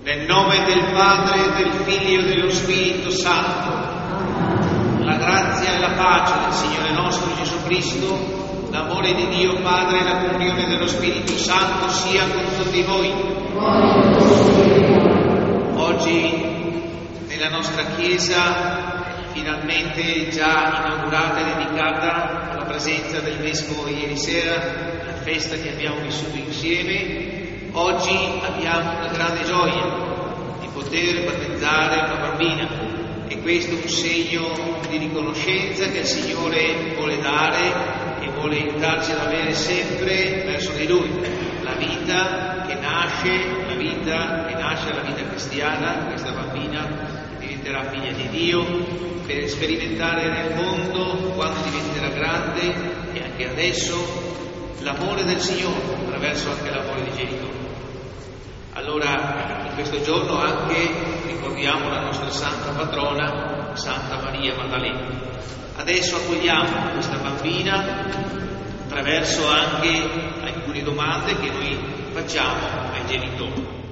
Nel nome del Padre, del Figlio e dello Spirito Santo, la grazia e la pace del Signore nostro Gesù Cristo, l'amore di Dio Padre e la comunione dello Spirito Santo sia con tutti voi. Oggi nella nostra Chiesa, finalmente già inaugurata e dedicata alla presenza del Vescovo ieri sera, la festa che abbiamo vissuto insieme, oggi abbiamo una grande gioia di poter battezzare una bambina e questo è un segno di riconoscenza che il Signore vuole dare e vuole aiutarci ad avere sempre verso di Lui. La vita che nasce, la vita cristiana, questa bambina diventerà figlia di Dio per sperimentare nel mondo, quando diventerà grande e anche adesso, l'amore del Signore attraverso anche l'amore dei genitori. Allora, in questo giorno anche ricordiamo la nostra santa patrona, Santa Maria Maddalena. Adesso accogliamo questa bambina attraverso anche alcune domande che noi facciamo ai genitori.